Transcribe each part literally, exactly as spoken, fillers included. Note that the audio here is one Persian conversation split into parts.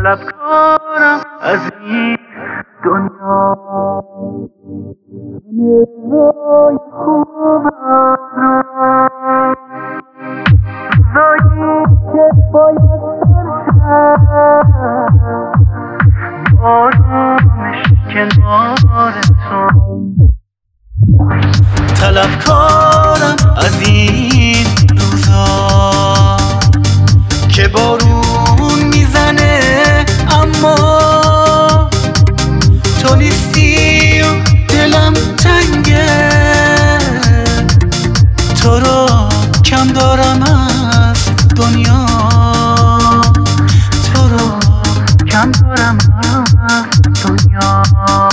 طلبکارم از این دنیا، همه روزای خوبم رو، روزایی که باید سرشم آرامش کنار تو. طلبکارم از این روزا که بارون میزنه اما تو نیستی و دلم تنگه، تو رو کم دارم از دنیا، تو رو کم دارم از دنیا.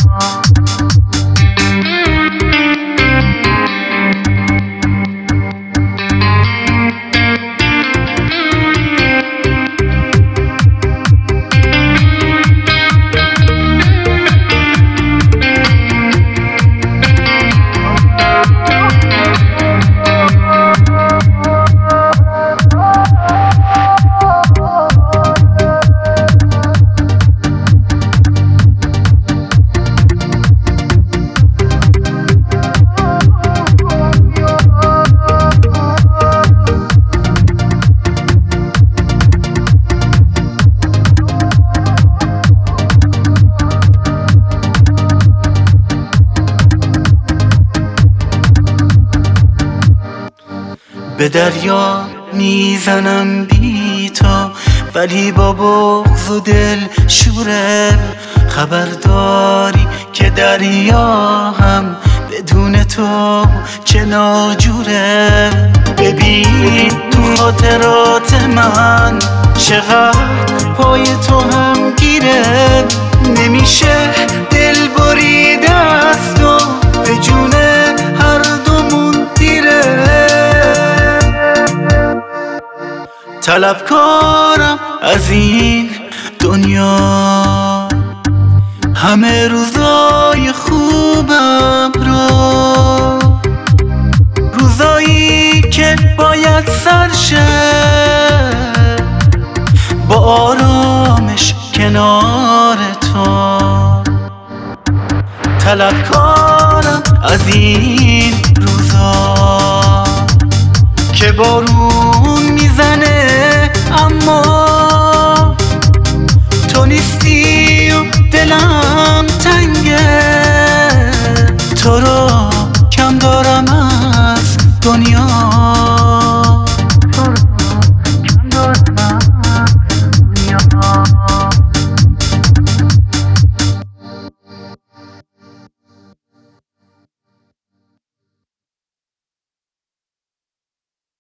به دریا میزنم بی تو، ولی با بغض و دل شوره. خبر داری که دریا هم بدون تو چه ناجوره. ببین تو خاطرات من چقدر پای تو هم گیره، نمیشه دل بریده از تو، به جون هر دومون دیره. طلبکارم از این دنیا، همه روزای خوبم رو، روزایی که باید سرشه با آرامش کنار تو. طلبکارم از این روزا که بارون میزنه اما